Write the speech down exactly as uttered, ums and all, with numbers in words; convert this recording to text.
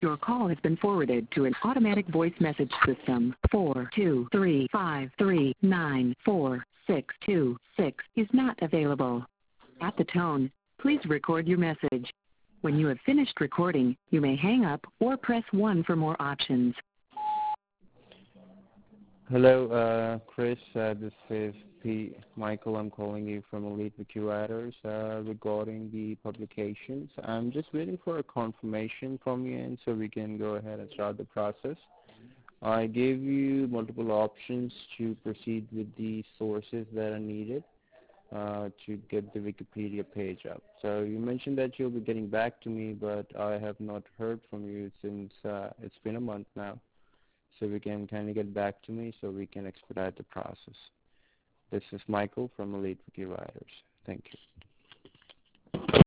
Your call has been forwarded to an automatic voice message system. four two three five three nine four six two six is not available. At the tone, please record your message. When you have finished recording, you may hang up or press one for more options. Hello, uh, Chris. Uh, this is P. Michael. I'm calling you from Elite Wiki Writers uh, regarding the publications. I'm just waiting for a confirmation from you, and so we can go ahead and start the process. I gave you multiple options to proceed with the sources that are needed uh, to get the Wikipedia page up. So you mentioned that you'll be getting back to me, but I have not heard from you since uh, it's been a month now. So we can kind of get back to me so we can expedite the process. This is Michael from Elite Wiki Writers. Thank you.